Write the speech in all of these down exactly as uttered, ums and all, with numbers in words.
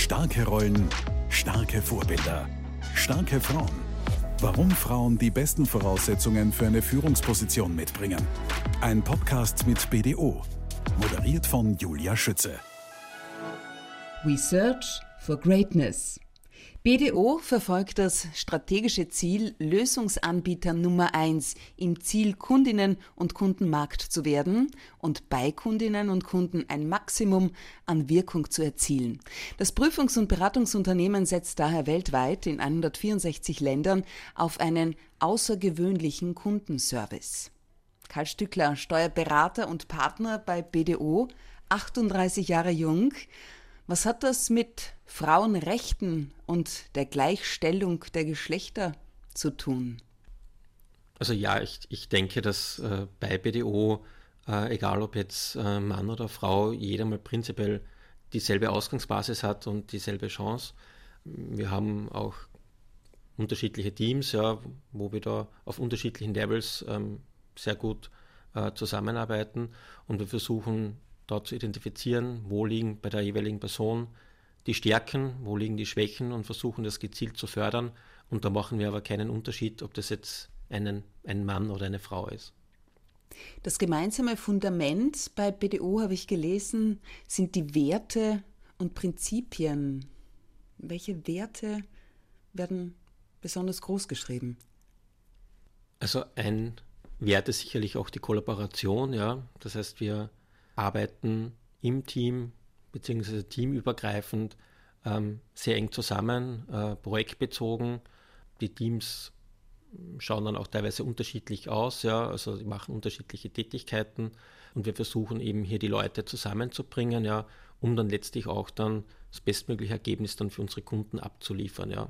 Starke Rollen, starke Vorbilder, starke Frauen. Warum Frauen die besten Voraussetzungen für eine Führungsposition mitbringen. Ein Podcast mit B D O, moderiert von Julia Schütze. We search for greatness. B D O verfolgt das strategische Ziel, Lösungsanbieter Nummer eins im Ziel, Kundinnen und Kundenmarkt zu werden und bei Kundinnen und Kunden ein Maximum an Wirkung zu erzielen. Das Prüfungs- und Beratungsunternehmen setzt daher weltweit in hundertvierundsechzig Ländern auf einen außergewöhnlichen Kundenservice. Karl Stückler, Steuerberater und Partner bei B D O, achtunddreißig Jahre jung. Was hat das mit Frauenrechten und der Gleichstellung der Geschlechter zu tun? Also ja, ich, ich denke, dass äh, bei B D O, äh, egal ob jetzt äh, Mann oder Frau, jeder mal prinzipiell dieselbe Ausgangsbasis hat und dieselbe Chance. Wir haben auch unterschiedliche Teams, ja, wo wir da auf unterschiedlichen Levels ähm, sehr gut äh, zusammenarbeiten und wir versuchen dort zu identifizieren, wo liegen bei der jeweiligen Person die Stärken, wo liegen die Schwächen und versuchen das gezielt zu fördern. Und da machen wir aber keinen Unterschied, ob das jetzt einen, ein Mann oder eine Frau ist. Das gemeinsame Fundament bei B D O, habe ich gelesen, sind die Werte und Prinzipien. Welche Werte werden besonders groß geschrieben? Also ein Wert ist sicherlich auch die Kollaboration, ja. Das heißt, wir arbeiten im Team bzw. teamübergreifend ähm, sehr eng zusammen, äh, projektbezogen. Die Teams schauen dann auch teilweise unterschiedlich aus, ja, also die machen unterschiedliche Tätigkeiten und wir versuchen eben hier die Leute zusammenzubringen, ja, um dann letztlich auch dann das bestmögliche Ergebnis dann für unsere Kunden abzuliefern, ja.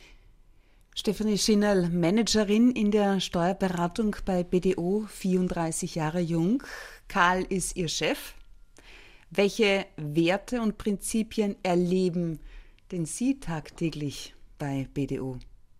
Stefanie Schinnerl, Managerin in der Steuerberatung bei B D O, vierunddreißig Jahre jung. Karl ist ihr Chef. Welche Werte und Prinzipien erleben denn Sie tagtäglich bei B D O?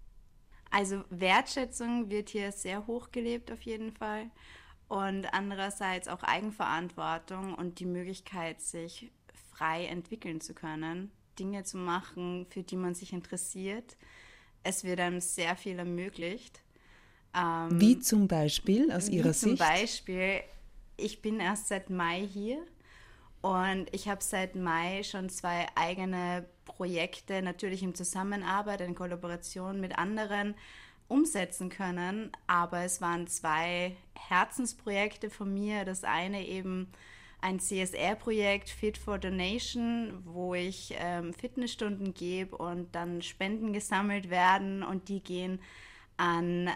Also Wertschätzung wird hier sehr hoch gelebt auf jeden Fall und andererseits auch Eigenverantwortung und die Möglichkeit, sich frei entwickeln zu können, Dinge zu machen, für die man sich interessiert. Es wird einem sehr viel ermöglicht. Ähm, wie zum Beispiel aus Ihrer Sicht? Zum Sicht? Beispiel, ich bin erst seit Mai hier und ich habe seit Mai schon zwei eigene Projekte, natürlich in Zusammenarbeit, in Kollaboration mit anderen, umsetzen können. Aber es waren zwei Herzensprojekte von mir. Das eine eben ein C S R-Projekt, Fit for Donation, wo ich ähm, Fitnessstunden gebe und dann Spenden gesammelt werden und die gehen an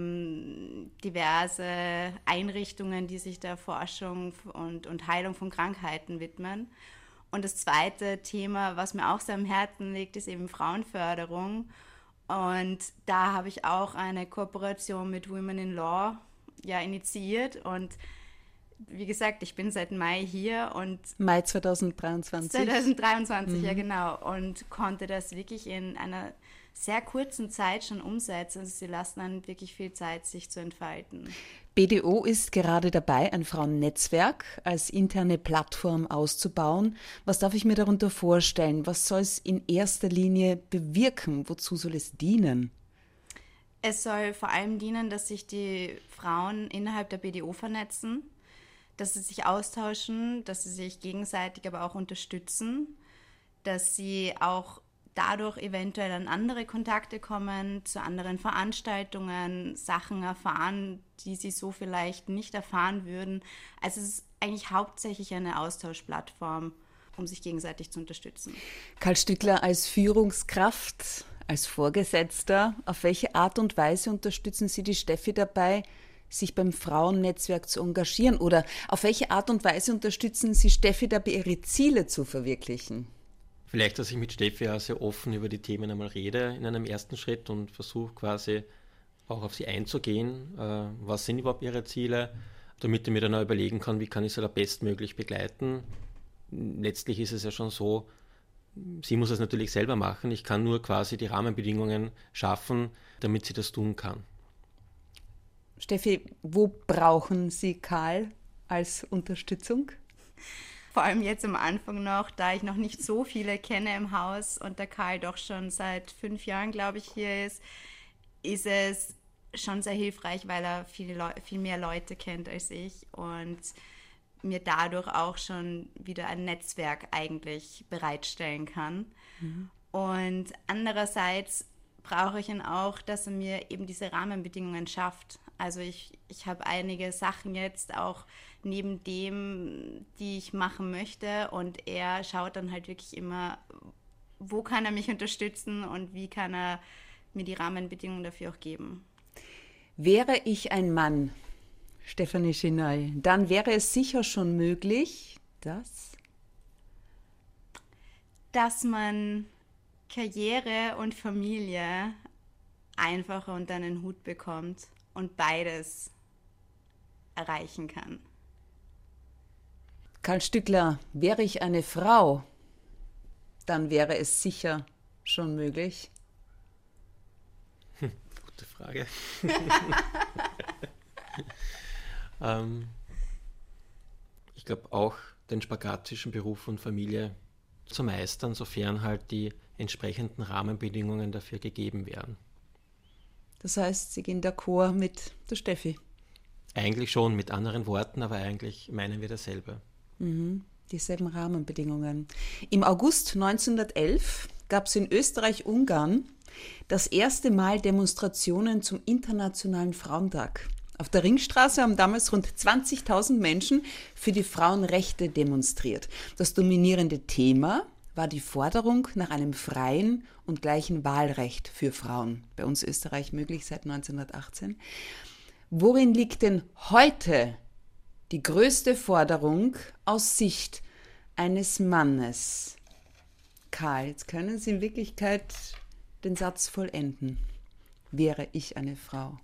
ähm, diverse Einrichtungen, die sich der Forschung und, und Heilung von Krankheiten widmen. Und das zweite Thema, was mir auch sehr am Herzen liegt, ist eben Frauenförderung. Und da habe ich auch eine Kooperation mit Women in Law ja, initiiert und wie gesagt, ich bin seit Mai hier und Mai zweitausenddreiundzwanzig. zweitausenddreiundzwanzig, mhm. ja genau. Und konnte das wirklich in einer sehr kurzen Zeit schon umsetzen. Also sie lassen dann wirklich viel Zeit, sich zu entfalten. B D O ist gerade dabei, ein Frauennetzwerk als interne Plattform auszubauen. Was darf ich mir darunter vorstellen? Was soll es in erster Linie bewirken? Wozu soll es dienen? Es soll vor allem dienen, dass sich die Frauen innerhalb der B D O vernetzen, dass sie sich austauschen, dass sie sich gegenseitig aber auch unterstützen, dass sie auch dadurch eventuell an andere Kontakte kommen, zu anderen Veranstaltungen, Sachen erfahren, die sie so vielleicht nicht erfahren würden. Also es ist eigentlich hauptsächlich eine Austauschplattform, um sich gegenseitig zu unterstützen. Karl Stückler, als Führungskraft, als Vorgesetzter, auf welche Art und Weise unterstützen Sie die Steffi dabei, sich beim Frauennetzwerk zu engagieren? Oder auf welche Art und Weise unterstützen Sie Steffi dabei, ihre Ziele zu verwirklichen? Vielleicht, dass ich mit Steffi ja sehr offen über die Themen einmal rede in einem ersten Schritt und versuche quasi auch auf sie einzugehen. Äh, was sind überhaupt ihre Ziele, damit ich mir dann auch überlegen kann, wie kann ich sie da bestmöglich begleiten. Letztlich ist es ja schon so, sie muss es natürlich selber machen. Ich kann nur quasi die Rahmenbedingungen schaffen, damit sie das tun kann. Steffi, wo brauchen Sie Karl als Unterstützung? vor allem jetzt am Anfang noch, da ich noch nicht so viele kenne im Haus und der Karl doch schon seit fünf Jahren, glaube ich, hier ist, ist es schon sehr hilfreich, weil er viele Leu- viel mehr Leute kennt als ich und mir dadurch auch schon wieder ein Netzwerk eigentlich bereitstellen kann. Mhm. Und andererseits brauche ich ihn auch, dass er mir eben diese Rahmenbedingungen schafft. Also ich, ich habe einige Sachen jetzt auch neben dem, die ich machen möchte und er schaut dann halt wirklich immer, wo kann er mich unterstützen und wie kann er mir die Rahmenbedingungen dafür auch geben. Wäre ich ein Mann, Stefanie Chenoy, dann wäre es sicher schon möglich, dass... dass man Karriere und Familie einfacher unter einen Hut bekommt und beides erreichen kann. Karl Stückler, wäre ich eine Frau, dann wäre es sicher schon möglich. Hm, gute Frage. ähm, ich glaube auch, den Spagat zwischen Beruf und Familie zu meistern, sofern halt die entsprechenden Rahmenbedingungen dafür gegeben werden. Das heißt, Sie gehen d'accord mit der Steffi? Eigentlich schon, mit anderen Worten, aber eigentlich meinen wir dasselbe. Mhm, dieselben Rahmenbedingungen. Im August neunzehnhundertelf gab es in Österreich-Ungarn das erste Mal Demonstrationen zum Internationalen Frauentag. Auf der Ringstraße haben damals rund zwanzigtausend Menschen für die Frauenrechte demonstriert. Das dominierende Thema war die Forderung nach einem freien und gleichen Wahlrecht für Frauen. Bei uns Österreich möglich seit neunzehnhundertachtzehn. Worin liegt denn heute die größte Forderung aus Sicht eines Mannes? Karl, jetzt können Sie in Wirklichkeit den Satz vollenden. Wäre ich eine Frau?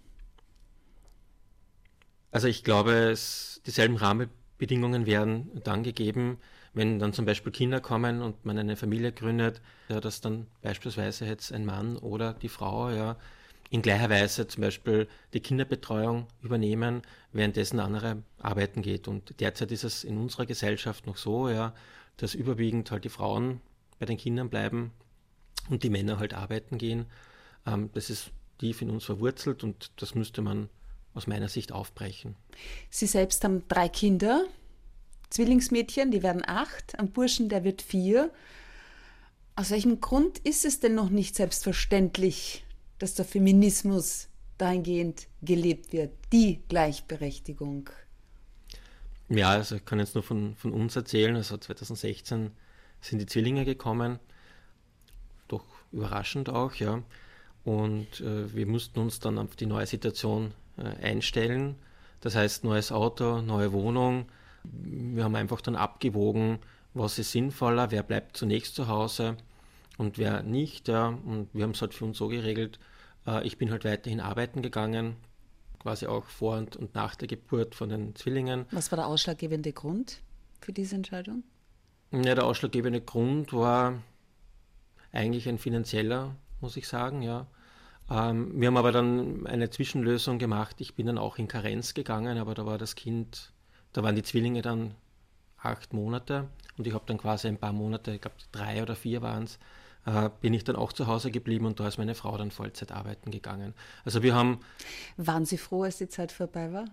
Also ich glaube, es, dieselben Rahmenbedingungen werden dann gegeben, wenn dann zum Beispiel Kinder kommen und man eine Familie gründet, ja, dass dann beispielsweise jetzt ein Mann oder die Frau ja in gleicher Weise zum Beispiel die Kinderbetreuung übernehmen, währenddessen andere arbeiten geht. Und derzeit ist es in unserer Gesellschaft noch so, ja, dass überwiegend halt die Frauen bei den Kindern bleiben und die Männer halt arbeiten gehen. Ähm, das ist tief in uns verwurzelt und das müsste man aus meiner Sicht aufbrechen. Sie selbst haben drei Kinder, Zwillingsmädchen, die werden acht, ein Burschen, der wird vier. Aus welchem Grund ist es denn noch nicht selbstverständlich, dass der Feminismus dahingehend gelebt wird, die Gleichberechtigung? Ja, also ich kann jetzt nur von, von uns erzählen. Also zweitausendsechzehn sind die Zwillinge gekommen, doch überraschend auch, ja. Und äh, wir mussten uns dann auf die neue Situation äh, einstellen. Das heißt, neues Auto, neue Wohnung. Wir haben einfach dann abgewogen, was ist sinnvoller, wer bleibt zunächst zu Hause und wer nicht. Ja. Und wir haben es halt für uns so geregelt, äh, ich bin halt weiterhin arbeiten gegangen, quasi auch vor und, und nach der Geburt von den Zwillingen. Was war der ausschlaggebende Grund für diese Entscheidung? Ja, der ausschlaggebende Grund war eigentlich ein finanzieller, muss ich sagen, ja. Ähm, wir haben aber dann eine Zwischenlösung gemacht. Ich bin dann auch in Karenz gegangen, aber da war das Kind, da waren die Zwillinge dann acht Monate und ich habe dann quasi ein paar Monate, ich glaube drei oder vier waren es, äh, bin ich dann auch zu Hause geblieben und da ist meine Frau dann Vollzeit arbeiten gegangen. Also wir haben... Waren Sie froh, als die Zeit vorbei war?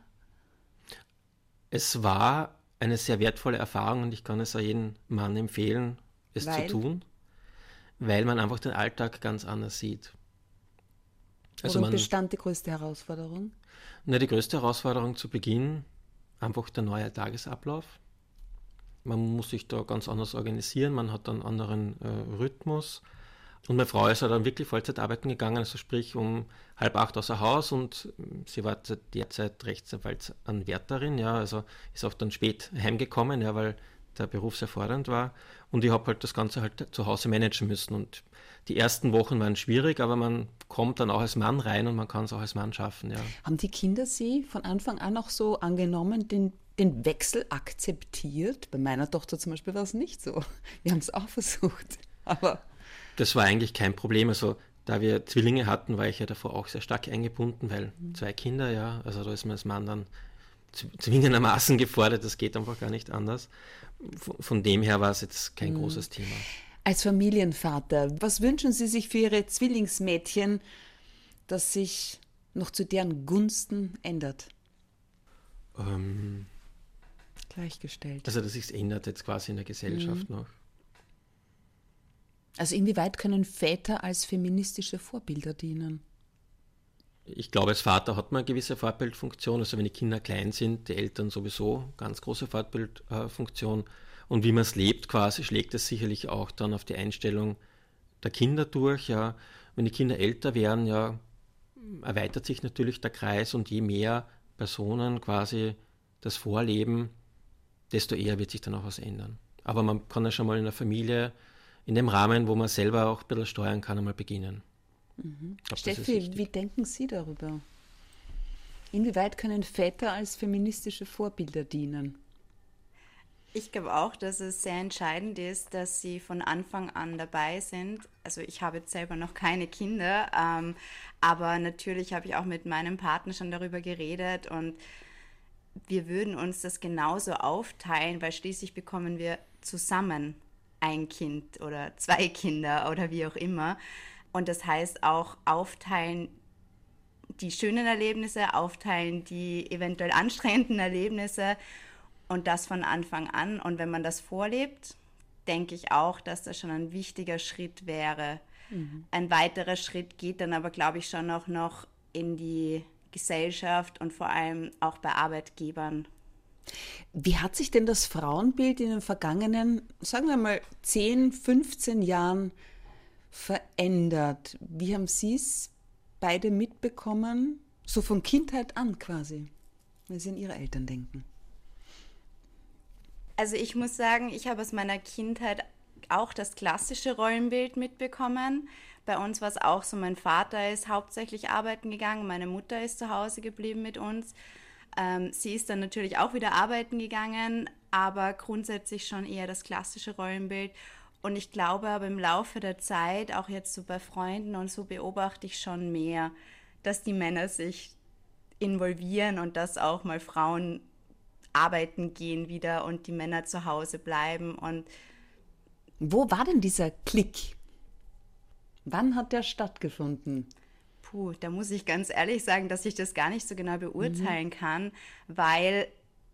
Es war eine sehr wertvolle Erfahrung und ich kann es auch jedem Mann empfehlen, es weil? zu tun, weil man einfach den Alltag ganz anders sieht. Also Worin bestand die größte Herausforderung? Na, die größte Herausforderung zu Beginn, einfach der neue Tagesablauf. Man muss sich da ganz anders organisieren, man hat einen anderen äh, Rhythmus. Und meine Frau ist ja dann wirklich Vollzeit arbeiten gegangen, also sprich um halb acht außer Haus und sie war derzeit Rechtsanwaltsanwärterin, ja, also ist auch dann spät heimgekommen, ja, weil der Beruf sehr fordernd war. Und ich habe halt das Ganze halt zu Hause managen müssen. Und die ersten Wochen waren schwierig, aber man kommt dann auch als Mann rein und man kann es auch als Mann schaffen. Ja. Haben die Kinder Sie von Anfang an auch so angenommen, den, den Wechsel akzeptiert? Bei meiner Tochter zum Beispiel war es nicht so. Wir haben es auch versucht, aber... Das war eigentlich kein Problem. Also da wir Zwillinge hatten, war ich ja davor auch sehr stark eingebunden, weil mhm. zwei Kinder, ja, also da ist man als Mann dann zwingendermaßen gefordert, das geht einfach gar nicht anders. Von, von dem her war es jetzt kein mhm. großes Thema. Als Familienvater, was wünschen Sie sich für Ihre Zwillingsmädchen, das sich noch zu deren Gunsten ändert? Ähm, Gleichgestellt. Also, dass sich es ändert jetzt quasi in der Gesellschaft mhm. noch. Also inwieweit können Väter als feministische Vorbilder dienen? Ich glaube, als Vater hat man eine gewisse Vorbildfunktion. Also wenn die Kinder klein sind, die Eltern sowieso ganz große Vorbildfunktion. Und wie man es lebt quasi, schlägt es sicherlich auch dann auf die Einstellung der Kinder durch. Ja. Wenn die Kinder älter werden, ja, erweitert sich natürlich der Kreis und je mehr Personen quasi das vorleben, desto eher wird sich dann auch was ändern. Aber man kann ja schon mal in der Familie, in dem Rahmen, wo man selber auch ein bisschen steuern kann, einmal beginnen. Mhm. Glaub, Steffi, wie denken Sie darüber? Inwieweit können Väter als feministische Vorbilder dienen? Ich glaube auch, dass es sehr entscheidend ist, dass sie von Anfang an dabei sind. Also ich habe jetzt selber noch keine Kinder, ähm, aber natürlich habe ich auch mit meinem Partner schon darüber geredet und wir würden uns das genauso aufteilen, weil schließlich bekommen wir zusammen ein Kind oder zwei Kinder oder wie auch immer. Und das heißt auch aufteilen die schönen Erlebnisse, aufteilen die eventuell anstrengenden Erlebnisse und das von Anfang an. Und wenn man das vorlebt, denke ich auch, dass das schon ein wichtiger Schritt wäre. Mhm. Ein weiterer Schritt geht dann aber, glaube ich, schon auch noch in die Gesellschaft und vor allem auch bei Arbeitgebern. Wie hat sich denn das Frauenbild in den vergangenen, sagen wir mal, zehn, fünfzehn Jahren verändert? Wie haben Sie es beide mitbekommen, so von Kindheit an quasi, wenn Sie an Ihre Eltern denken? Also ich muss sagen, ich habe aus meiner Kindheit auch das klassische Rollenbild mitbekommen. Bei uns war es auch so, mein Vater ist hauptsächlich arbeiten gegangen, meine Mutter ist zu Hause geblieben mit uns. Ähm, sie ist dann natürlich auch wieder arbeiten gegangen, aber grundsätzlich schon eher das klassische Rollenbild. Und ich glaube aber im Laufe der Zeit, auch jetzt so bei Freunden und so, beobachte ich schon mehr, dass die Männer sich involvieren und dass auch mal Frauen arbeiten gehen wieder und die Männer zu Hause bleiben. Und wo war denn dieser Klick? Wann hat der stattgefunden? Puh, da muss ich ganz ehrlich sagen, dass ich das gar nicht so genau beurteilen mhm. kann, weil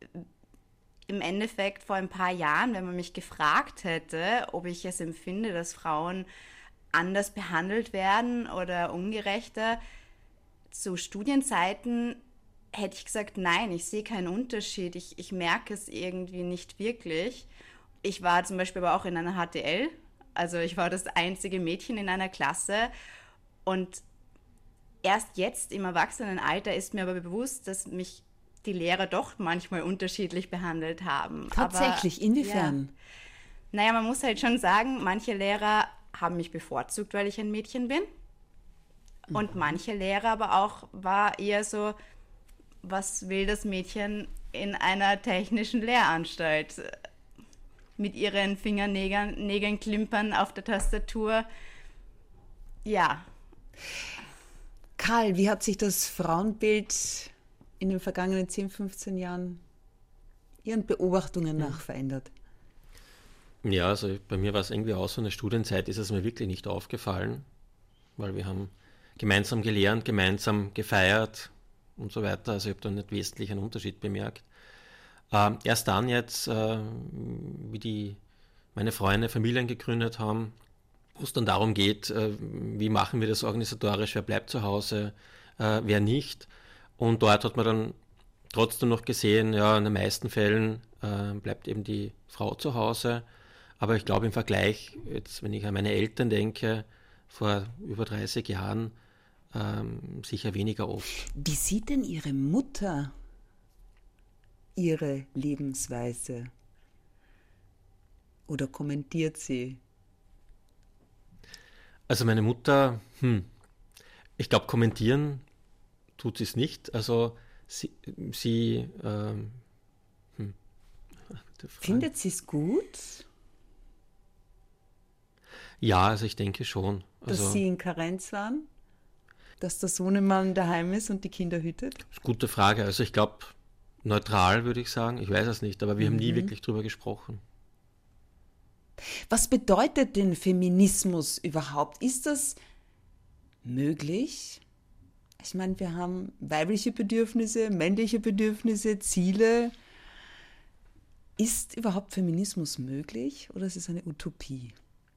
im Endeffekt vor ein paar Jahren, wenn man mich gefragt hätte, ob ich es empfinde, dass Frauen anders behandelt werden oder ungerechter, zu Studienzeiten hätte ich gesagt, nein, ich sehe keinen Unterschied, ich, ich merke es irgendwie nicht wirklich. Ich war zum Beispiel aber auch in einer H T L, also ich war das einzige Mädchen in einer Klasse und erst jetzt im Erwachsenenalter ist mir aber bewusst, dass mich die Lehrer doch manchmal unterschiedlich behandelt haben. Tatsächlich, aber, inwiefern? Ja. Naja, man muss halt schon sagen, manche Lehrer haben mich bevorzugt, weil ich ein Mädchen bin. Und mhm. manche Lehrer aber auch war eher so, was will das Mädchen in einer technischen Lehranstalt? Mit ihren Fingernägeln Nägeln klimpern auf der Tastatur. Ja. Karl, wie hat sich das Frauenbild in den vergangenen zehn, fünfzehn Jahren Ihren Beobachtungen nach verändert? Ja, also bei mir war es irgendwie auch so, in der Studienzeit ist es mir wirklich nicht aufgefallen, weil wir haben gemeinsam gelernt, gemeinsam gefeiert und so weiter. Also ich habe da nicht wesentlich einen Unterschied bemerkt. Ähm, erst dann jetzt, äh, wie die meine Freunde Familien gegründet haben, wo es dann darum geht, äh, wie machen wir das organisatorisch, wer bleibt zu Hause, äh, wer nicht. Und dort hat man dann trotzdem noch gesehen, ja, in den meisten Fällen äh, bleibt eben die Frau zu Hause. Aber ich glaube im Vergleich, jetzt wenn ich an meine Eltern denke, vor über dreißig Jahren, ähm, sicher weniger oft. Wie sieht denn Ihre Mutter Ihre Lebensweise? Oder kommentiert sie? Also meine Mutter, hm, ich glaube kommentieren tut sie es nicht. Also sie, sie ähm, hm, findet sie es gut? Ja, also ich denke schon. Dass also, Sie in Karenz waren? Dass der Sohnemann daheim ist und die Kinder hütet? Das ist eine gute Frage. Also ich glaube neutral, würde ich sagen. Ich weiß es nicht, aber wir Mhm. haben nie wirklich drüber gesprochen. Was bedeutet denn Feminismus überhaupt? Ist das möglich? Ich meine, wir haben weibliche Bedürfnisse, männliche Bedürfnisse, Ziele. Ist überhaupt Feminismus möglich oder ist es eine Utopie?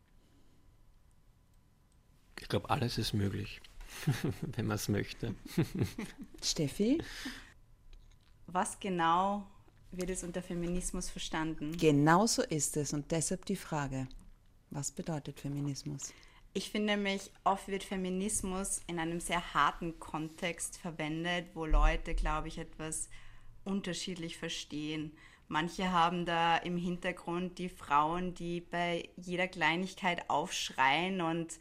Ich glaube, alles ist möglich, wenn man es möchte. Steffi? Was genau wird es unter Feminismus verstanden? Genau so ist es und deshalb die Frage, was bedeutet Feminismus? Ich finde nämlich, oft wird Feminismus in einem sehr harten Kontext verwendet, wo Leute, glaube ich, etwas unterschiedlich verstehen. Manche haben da im Hintergrund die Frauen, die bei jeder Kleinigkeit aufschreien und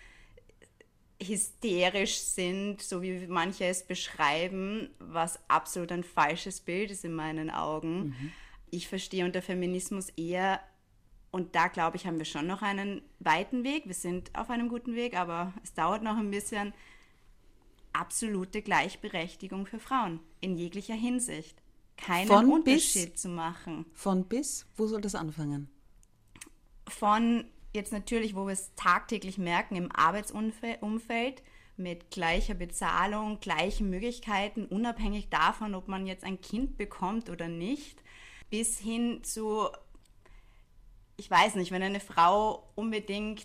hysterisch sind, so wie manche es beschreiben, was absolut ein falsches Bild ist in meinen Augen. Mhm. Ich verstehe unter Feminismus eher, und da glaube ich, haben wir schon noch einen weiten Weg. Wir sind auf einem guten Weg, aber es dauert noch ein bisschen. Absolute Gleichberechtigung für Frauen in jeglicher Hinsicht. Keinen Von Unterschied bis, zu machen. Von bis? Wo soll das anfangen? Von jetzt natürlich, wo wir es tagtäglich merken, im Arbeitsumfeld mit gleicher Bezahlung, gleichen Möglichkeiten, unabhängig davon, ob man jetzt ein Kind bekommt oder nicht, bis hin zu, ich weiß nicht, wenn eine Frau unbedingt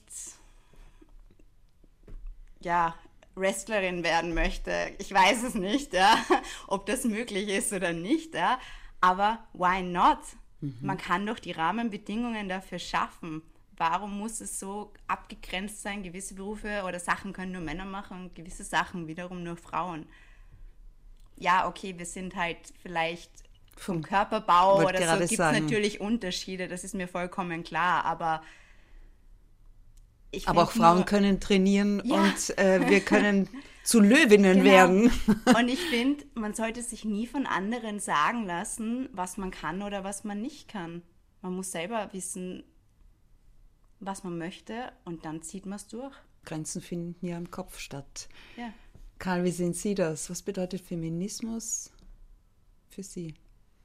ja, Wrestlerin werden möchte, ich weiß es nicht, ja, ob das möglich ist oder nicht, ja, aber why not? Mhm. Man kann doch die Rahmenbedingungen dafür schaffen. Warum muss es so abgegrenzt sein? Gewisse Berufe oder Sachen können nur Männer machen und gewisse Sachen wiederum nur Frauen. Ja, okay, wir sind halt vielleicht vom Körperbau oder so, gibt es natürlich Unterschiede, das ist mir vollkommen klar, aber ich Aber auch Frauen nur, können trainieren ja. und äh, wir können zu Löwinnen genau. werden. Und ich finde, man sollte sich nie von anderen sagen lassen, was man kann oder was man nicht kann. Man muss selber wissen, was man möchte und dann zieht man es durch. Grenzen finden ja im Kopf statt. Ja. Karl, wie sehen Sie das? Was bedeutet Feminismus für Sie?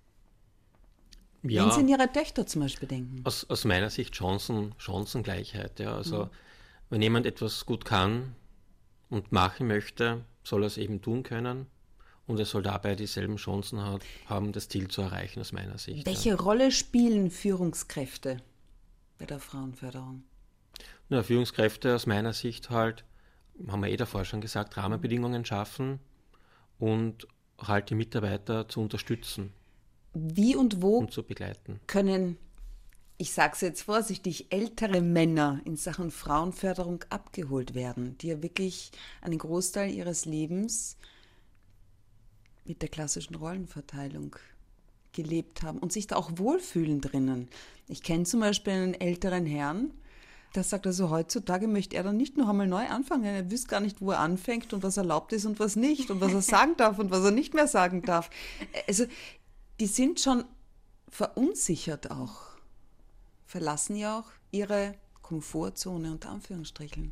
Ja, wenn Sie an Ihre Töchter zum Beispiel denken. Aus, aus meiner Sicht Chancen, Chancengleichheit. Ja. Also Mhm. wenn jemand etwas gut kann und machen möchte, soll er es eben tun können und er soll dabei dieselben Chancen hat, haben, das Ziel zu erreichen, aus meiner Sicht. Welche ja. Rolle spielen Führungskräfte bei der Frauenförderung? Na, Führungskräfte aus meiner Sicht halt, haben wir eh davor schon gesagt, Rahmenbedingungen schaffen und halt die Mitarbeiter zu unterstützen. Wie und wo und zu begleiten. Können, ich sage es jetzt vorsichtig, ältere Männer in Sachen Frauenförderung abgeholt werden, die ja wirklich einen Großteil ihres Lebens mit der klassischen Rollenverteilung gelebt haben und sich da auch wohlfühlen drinnen. Ich kenne zum Beispiel einen älteren Herrn, der sagt also, heutzutage möchte er dann nicht noch einmal neu anfangen. Er wüsste gar nicht, wo er anfängt und was erlaubt ist und was nicht und was er sagen darf und was er nicht mehr sagen darf. Also die sind schon verunsichert auch, verlassen ja auch ihre Komfortzone unter Anführungsstrichen.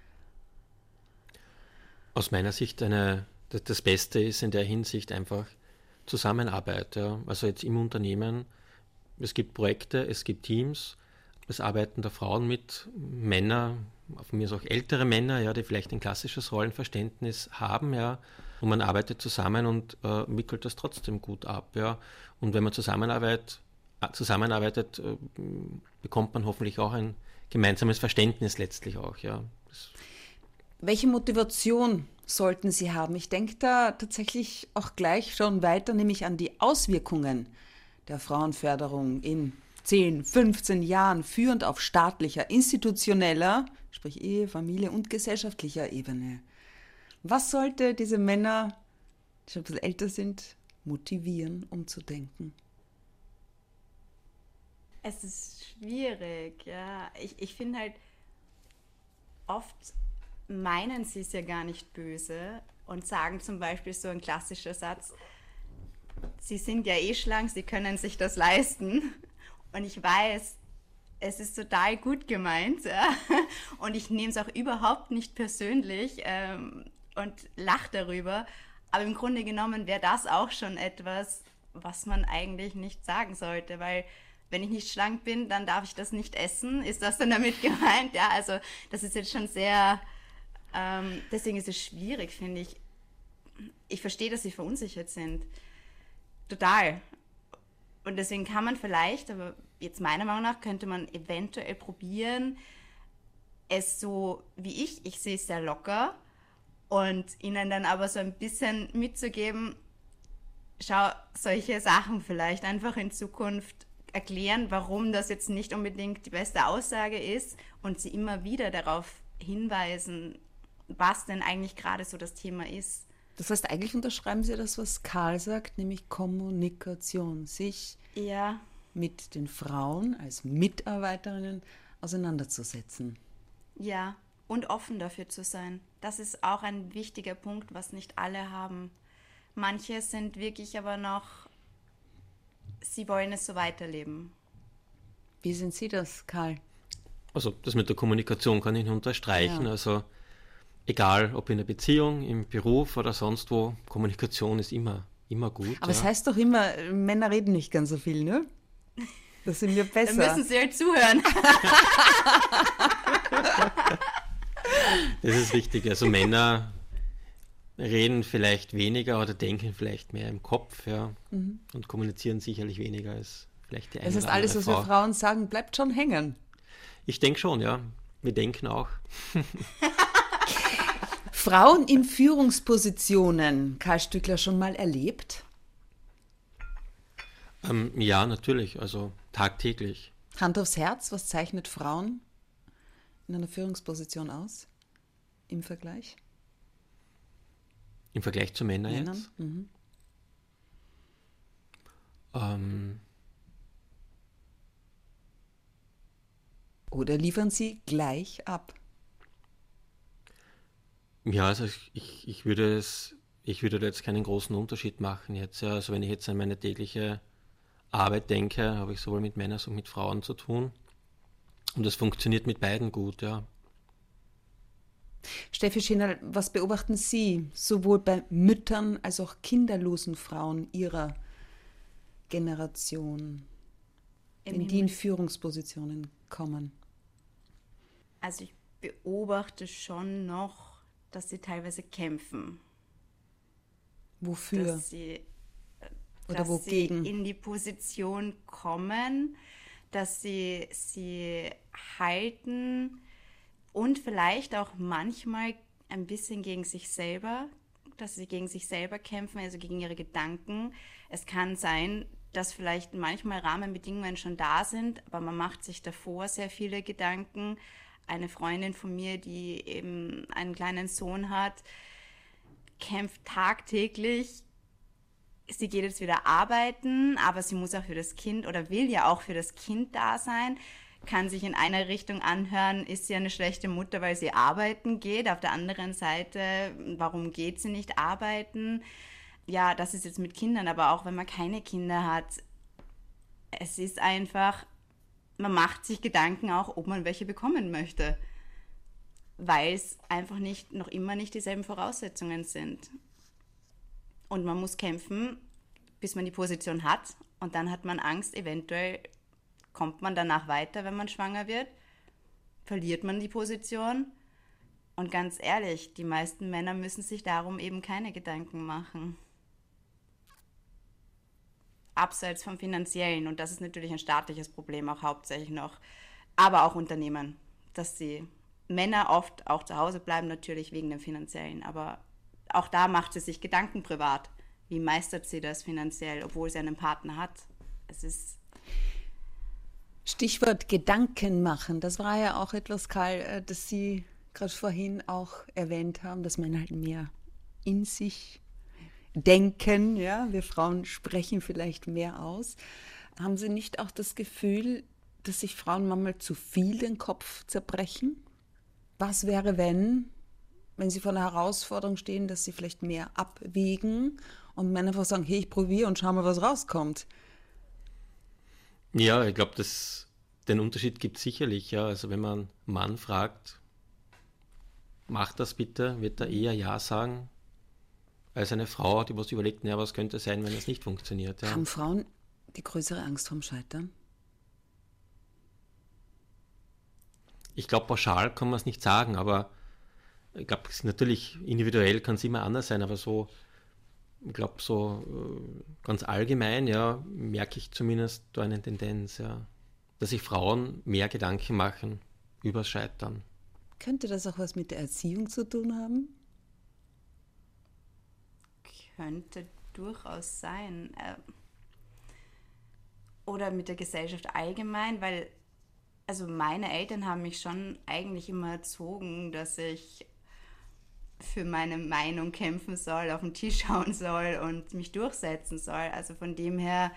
Aus meiner Sicht eine, das Beste ist in der Hinsicht einfach Zusammenarbeit. Ja. Also jetzt im Unternehmen, es gibt Projekte, es gibt Teams, es arbeiten da Frauen mit, Männer, von mir ist auch ältere Männer, ja, die vielleicht ein klassisches Rollenverständnis haben, ja, und man arbeitet zusammen und äh, wickelt das trotzdem gut ab, ja. Und wenn man zusammenarbeitet, zusammenarbeitet äh, bekommt man hoffentlich auch ein gemeinsames Verständnis letztlich auch, ja. Das Welche Motivation sollten Sie haben? Ich denke da tatsächlich auch gleich schon weiter, nämlich an die Auswirkungen der Frauenförderung in zehn, fünfzehn Jahren, führend auf staatlicher, institutioneller, sprich Ehe, Familie und gesellschaftlicher Ebene. Was sollte diese Männer, die schon ein bisschen älter sind, motivieren, umzudenken? Es ist schwierig, ja. Ich, ich finde halt, oft meinen sie es ja gar nicht böse und sagen zum Beispiel so ein klassischer Satz, sie sind ja eh schlank, sie können sich das leisten. Und ich weiß, es ist total gut gemeint, ja? Und ich nehme es auch überhaupt nicht persönlich ähm, und lache darüber. Aber im Grunde genommen wäre das auch schon etwas, was man eigentlich nicht sagen sollte, weil wenn ich nicht schlank bin, dann darf ich das nicht essen. Ist das dann damit gemeint? Ja, also das ist jetzt schon sehr, ähm, deswegen ist es schwierig, finde ich. Ich verstehe, dass sie verunsichert sind. Total. Und deswegen kann man vielleicht, aber jetzt meiner Meinung nach, könnte man eventuell probieren, es so wie ich, ich sehe es sehr locker, und ihnen dann aber so ein bisschen mitzugeben, schau, solche Sachen vielleicht einfach in Zukunft erklären, warum das jetzt nicht unbedingt die beste Aussage ist, und sie immer wieder darauf hinweisen, was denn eigentlich gerade so das Thema ist. Das heißt, eigentlich unterschreiben Sie das, was Karl sagt, nämlich Kommunikation, sich ja. mit den Frauen als Mitarbeiterinnen auseinanderzusetzen. Ja, und offen dafür zu sein. Das ist auch ein wichtiger Punkt, was nicht alle haben. Manche sind wirklich aber noch, sie wollen es so weiterleben. Wie sehen Sie das, Karl? Also das mit der Kommunikation kann ich nur unterstreichen. Ja. Also egal, ob in der Beziehung, im Beruf oder sonst wo, Kommunikation ist immer, immer gut. Aber ja. es heißt doch immer, Männer reden nicht ganz so viel, ne? Das sind wir besser. Dann müssen sie halt zuhören. Das ist richtig. Also Männer reden vielleicht weniger oder denken vielleicht mehr im Kopf, ja, mhm. und kommunizieren sicherlich weniger als vielleicht die eine Das heißt, oder andere alles, was Frau. wir Frauen sagen, bleibt schon hängen. Ich denke schon, ja. Wir denken auch. Frauen in Führungspositionen, Karl Stückler, schon mal erlebt? Ähm, ja, natürlich, also tagtäglich. Hand aufs Herz, was zeichnet Frauen in einer Führungsposition aus im Vergleich? Im Vergleich zu Männern, Männern? jetzt? Mhm. Ähm, Oder liefern sie gleich ab? Ja, also ich, ich, ich würde es, ich würde da jetzt keinen großen Unterschied machen jetzt. Ja. Also wenn ich jetzt an meine tägliche Arbeit denke, habe ich sowohl mit Männern als auch mit Frauen zu tun. Und das funktioniert mit beiden gut, ja. Steffi Schinnerl, was beobachten Sie sowohl bei Müttern als auch kinderlosen Frauen Ihrer Generation, wenn die in Führungspositionen kommen? Also ich beobachte schon noch, dass sie teilweise kämpfen. Wofür? Dass sie, Oder dass wogegen? sie in die Position kommen, dass sie sie halten und vielleicht auch manchmal ein bisschen gegen sich selber, dass sie gegen sich selber kämpfen, also gegen ihre Gedanken. Es kann sein, dass vielleicht manchmal Rahmenbedingungen schon da sind, aber man macht sich davor sehr viele Gedanken. Eine Freundin von mir, die eben einen kleinen Sohn hat, kämpft tagtäglich. Sie geht jetzt wieder arbeiten, aber sie muss auch für das Kind oder will ja auch für das Kind da sein. Kann sich in einer Richtung anhören, ist sie eine schlechte Mutter, weil sie arbeiten geht. Auf der anderen Seite, warum geht sie nicht arbeiten? Ja, das ist jetzt mit Kindern, aber auch wenn man keine Kinder hat. Es ist einfach, man macht sich Gedanken auch, ob man welche bekommen möchte, weil es einfach nicht, noch immer nicht dieselben Voraussetzungen sind. Und man muss kämpfen, bis man die Position hat, und dann hat man Angst, eventuell kommt man danach weiter, wenn man schwanger wird, verliert man die Position. Und ganz ehrlich, die meisten Männer müssen sich darum eben keine Gedanken machen. Abseits vom Finanziellen, und das ist natürlich ein staatliches Problem, auch hauptsächlich noch, aber auch Unternehmen, dass die Männer oft auch zu Hause bleiben, natürlich wegen dem Finanziellen, aber auch da macht sie sich Gedanken privat. Wie meistert sie das finanziell, obwohl sie einen Partner hat? Es ist Stichwort Gedanken machen, das war ja auch etwas, Karl, das Sie gerade vorhin auch erwähnt haben, dass Männer halt mehr in sich denken, ja, wir Frauen sprechen vielleicht mehr aus. Haben Sie nicht auch das Gefühl, dass sich Frauen manchmal zu viel den Kopf zerbrechen? Was wäre, wenn, wenn sie vor einer Herausforderung stehen, dass sie vielleicht mehr abwägen und Männer einfach sagen, hey, ich probiere und schau mal, was rauskommt? Ja, ich glaube, den Unterschied gibt es sicherlich. Ja. Also wenn man einen Mann fragt, mach das bitte, wird er eher Ja sagen, als eine Frau, die was überlegt, naja, was könnte sein, wenn es nicht funktioniert. Ja. Haben Frauen die größere Angst vorm Scheitern? Ich glaube, pauschal kann man es nicht sagen, aber ich glaube, natürlich individuell kann es immer anders sein, aber so, ich glaube, so äh, ganz allgemein, ja, merke ich zumindest da eine Tendenz, ja, dass sich Frauen mehr Gedanken machen übers Scheitern. Könnte das auch was mit der Erziehung zu tun haben? Könnte durchaus sein. Oder mit der Gesellschaft allgemein, weil also meine Eltern haben mich schon eigentlich immer erzogen, dass ich für meine Meinung kämpfen soll, auf den Tisch schauen soll und mich durchsetzen soll. Also von dem her,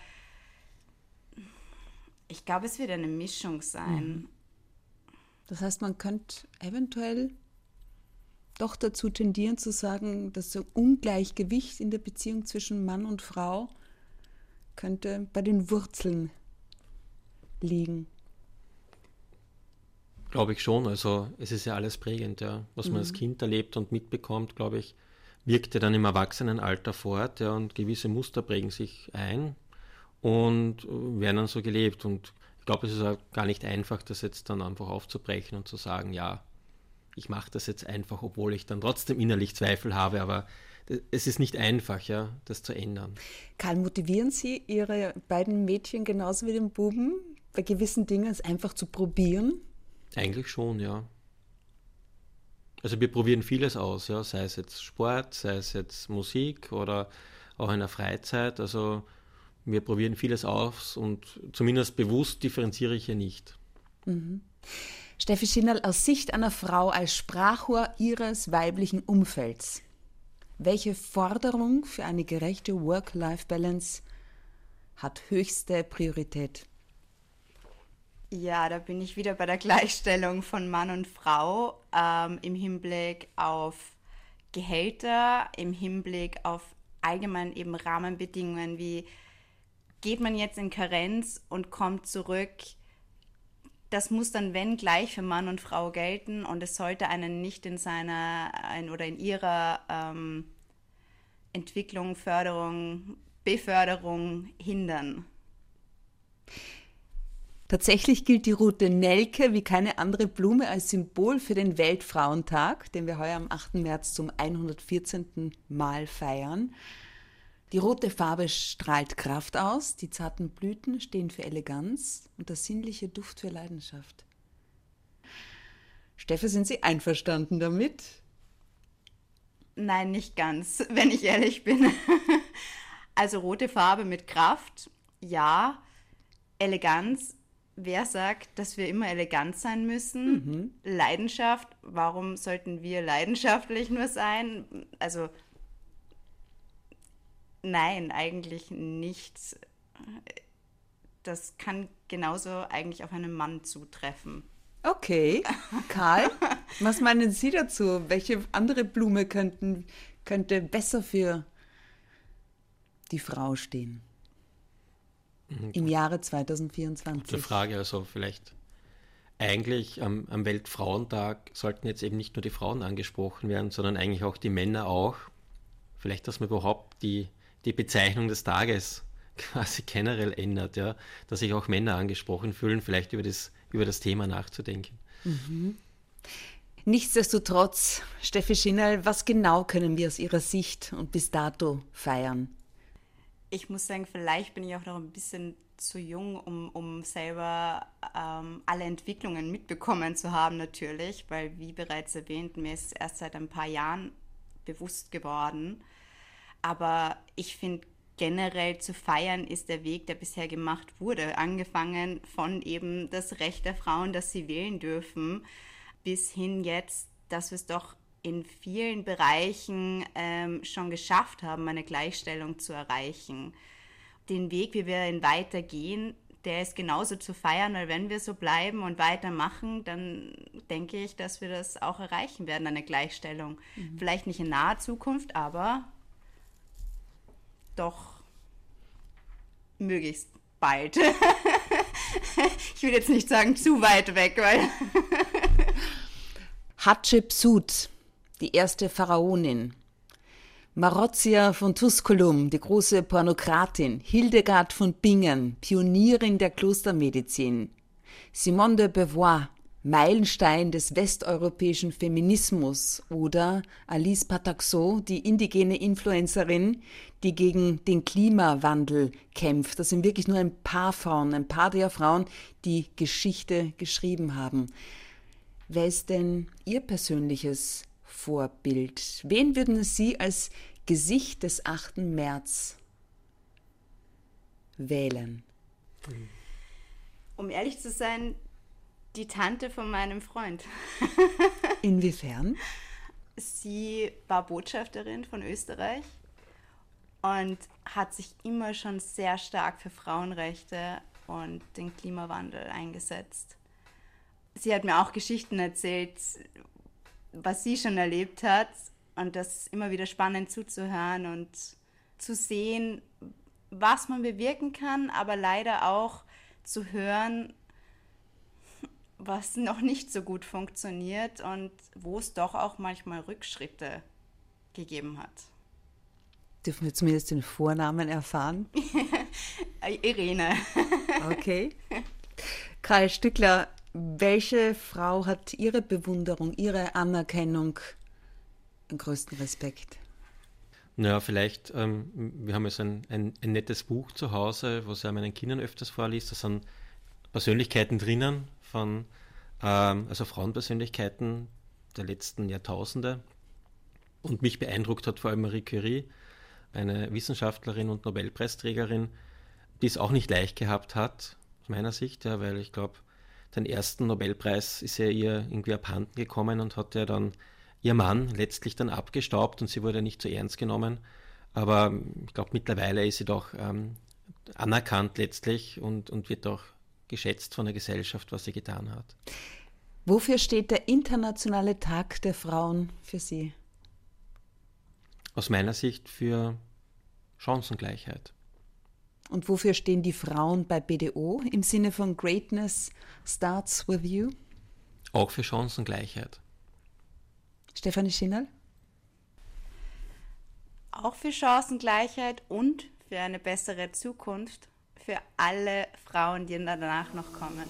ich glaube, es wird eine Mischung sein. Das heißt, man könnte eventuell doch dazu tendieren zu sagen, dass so Ungleichgewicht in der Beziehung zwischen Mann und Frau könnte bei den Wurzeln liegen. Glaube ich schon, also es ist ja alles prägend, ja. Was man mhm. als Kind erlebt und mitbekommt, glaube ich, wirkt ja dann im Erwachsenenalter fort, ja, und gewisse Muster prägen sich ein und werden dann so gelebt. Und ich glaube, es ist auch gar nicht einfach, das jetzt dann einfach aufzubrechen und zu sagen, ja, ich mache das jetzt einfach, obwohl ich dann trotzdem innerlich Zweifel habe, aber es ist nicht einfach, ja, das zu ändern. Karl, motivieren Sie Ihre beiden Mädchen genauso wie den Buben, bei gewissen Dingen es einfach zu probieren? Eigentlich schon, ja. Also wir probieren vieles aus, ja, sei es jetzt Sport, sei es jetzt Musik oder auch in der Freizeit. Also wir probieren vieles aus und zumindest bewusst differenziere ich hier nicht. Mhm. Steffi Schinnerl, aus Sicht einer Frau als Sprachrohr ihres weiblichen Umfelds, welche Forderung für eine gerechte Work-Life-Balance hat höchste Priorität? Ja, da bin ich wieder bei der Gleichstellung von Mann und Frau ähm, im Hinblick auf Gehälter, im Hinblick auf allgemein eben Rahmenbedingungen, wie geht man jetzt in Karenz und kommt zurück. Das muss dann, wenn, gleich für Mann und Frau gelten und es sollte einen nicht in seiner ein, oder in ihrer ähm, Entwicklung, Förderung, Beförderung hindern. Tatsächlich gilt die rote Nelke wie keine andere Blume als Symbol für den Weltfrauentag, den wir heuer am achten März zum hundertvierzehnten Mal feiern. Die rote Farbe strahlt Kraft aus, die zarten Blüten stehen für Eleganz und der sinnliche Duft für Leidenschaft. Steffi, sind Sie einverstanden damit? Nein, nicht ganz, wenn ich ehrlich bin. Also rote Farbe mit Kraft, ja. Eleganz, wer sagt, dass wir immer elegant sein müssen? Mhm. Leidenschaft, warum sollten wir leidenschaftlich nur sein? Also nein, eigentlich nicht. Das kann genauso eigentlich auf einen Mann zutreffen. Okay, Karl, was meinen Sie dazu? Welche andere Blume könnten, könnte besser für die Frau stehen im Jahre zweitausendvierundzwanzig? Gute Frage, also vielleicht eigentlich am, am Weltfrauentag sollten jetzt eben nicht nur die Frauen angesprochen werden, sondern eigentlich auch die Männer auch. Vielleicht, dass man überhaupt die, die Bezeichnung des Tages quasi generell ändert, ja, dass sich auch Männer angesprochen fühlen, vielleicht über das, über das Thema nachzudenken. Mhm. Nichtsdestotrotz, Steffi Schinnerl, was genau können wir aus Ihrer Sicht und bis dato feiern? Ich muss sagen, vielleicht bin ich auch noch ein bisschen zu jung, um, um selber ähm, alle Entwicklungen mitbekommen zu haben natürlich, weil wie bereits erwähnt, mir ist es erst seit ein paar Jahren bewusst geworden. Aber ich finde, generell zu feiern ist der Weg, der bisher gemacht wurde, angefangen von eben das Recht der Frauen, dass sie wählen dürfen, bis hin jetzt, dass wir es doch in vielen Bereichen ähm, schon geschafft haben, eine Gleichstellung zu erreichen. Den Weg, wie wir ihn weitergehen, der ist genauso zu feiern, weil wenn wir so bleiben und weitermachen, dann denke ich, dass wir das auch erreichen werden, eine Gleichstellung. Mhm. Vielleicht nicht in naher Zukunft, aber doch möglichst bald. Ich will jetzt nicht sagen zu weit weg, weil Hatschepsut, die erste Pharaonin. Marozia von Tusculum, die große Pornokratin, Hildegard von Bingen, Pionierin der Klostermedizin, Simone de Beauvoir, Meilenstein des westeuropäischen Feminismus, oder Alice Pataxot, die indigene Influencerin, die gegen den Klimawandel kämpft. Das sind wirklich nur ein paar Frauen, ein paar der Frauen, die Geschichte geschrieben haben. Wer ist denn Ihr persönliches Vorbild? Wen würden Sie als Gesicht des achten März wählen? Um ehrlich zu sein, die Tante von meinem Freund. Inwiefern? Sie war Botschafterin von Österreich und hat sich immer schon sehr stark für Frauenrechte und den Klimawandel eingesetzt. Sie hat mir auch Geschichten erzählt, was sie schon erlebt hat, und das ist immer wieder spannend zuzuhören und zu sehen, was man bewirken kann, aber leider auch zu hören, was noch nicht so gut funktioniert und wo es doch auch manchmal Rückschritte gegeben hat. Dürfen wir zumindest den Vornamen erfahren? Irene. Okay. Karl Stückler, welche Frau hat Ihre Bewunderung, Ihre Anerkennung, den größten Respekt? Naja, vielleicht, ähm, wir haben jetzt ein, ein, ein nettes Buch zu Hause, was er meinen Kindern öfters vorliest. Da sind Persönlichkeiten drinnen, von ähm, also Frauenpersönlichkeiten der letzten Jahrtausende. Und mich beeindruckt hat vor allem Marie Curie, eine Wissenschaftlerin und Nobelpreisträgerin, die es auch nicht leicht gehabt hat, aus meiner Sicht, ja, weil ich glaube, den ersten Nobelpreis ist ja ihr irgendwie abhanden gekommen und hat ja dann ihr Mann letztlich dann abgestaubt und sie wurde nicht so ernst genommen. Aber ich glaube, mittlerweile ist sie doch ähm, anerkannt letztlich und, und wird auch geschätzt von der Gesellschaft, was sie getan hat. Wofür steht der Internationale Tag der Frauen für Sie? Aus meiner Sicht für Chancengleichheit. Und wofür stehen die Frauen bei B D O im Sinne von Greatness starts with you? Auch für Chancengleichheit. Stefanie Schinnal? Auch für Chancengleichheit und für eine bessere Zukunft für alle Frauen, die danach noch kommen.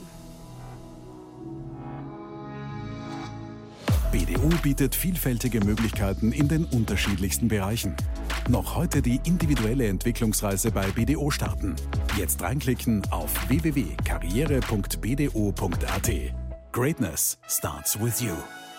B D O bietet vielfältige Möglichkeiten in den unterschiedlichsten Bereichen. Noch heute die individuelle Entwicklungsreise bei B D O starten. Jetzt reinklicken auf w w w punkt karriere punkt b d o punkt a t. Greatness starts with you.